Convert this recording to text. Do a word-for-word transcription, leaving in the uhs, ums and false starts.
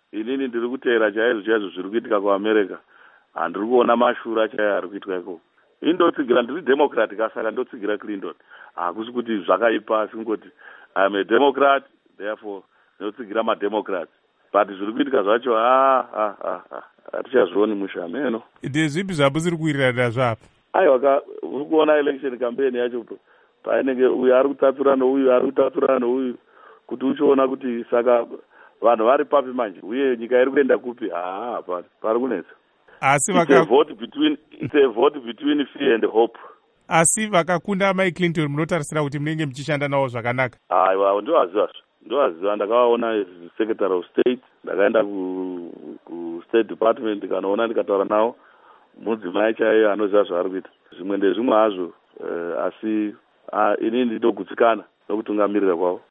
inini ndiri kuteera chaizvo chaizvo zviri kuitika kuamerica. Handiri kuona mashura chaiyo ari kuitwa ikoko. Indotsigira ndiri democrat kasaka ndotsigira Clinton. Hakusi kuti zvakaipa singoti I'm a Democrat, therefore ndotsigira mademocrats. But zviri kuitika zvacho ah ah ah hatichazvioni mushameno. Ndezvipi zvapo ziri kuwirirana zvapa? Aiwa uri kuona election campaign yacho painenge uyu ari kutatsura nouyu ari kutatsura nouyu kuti uchiona kuti saka vanhu vari papi manje uye nyika iri kuenda kupi. Ah hapana pari kunetsa. Asi vaka it's a vote between it's a vote between fear and hope. Asi vakakunda Mike Clinton munotarisira kuti munenge muchishanda nawo zvakanaka? Aiwa ndowaziva ndowaziva ndakaona secretary of state ndakaenda ku, ku state department kanoona ndikataura nawo mudzimai chaiyo anoziva zvaari kuita. Zvimwe ndezvimwe hazvo uh, asi uh, inini ndinogutsikana nokutungamirira kwavo.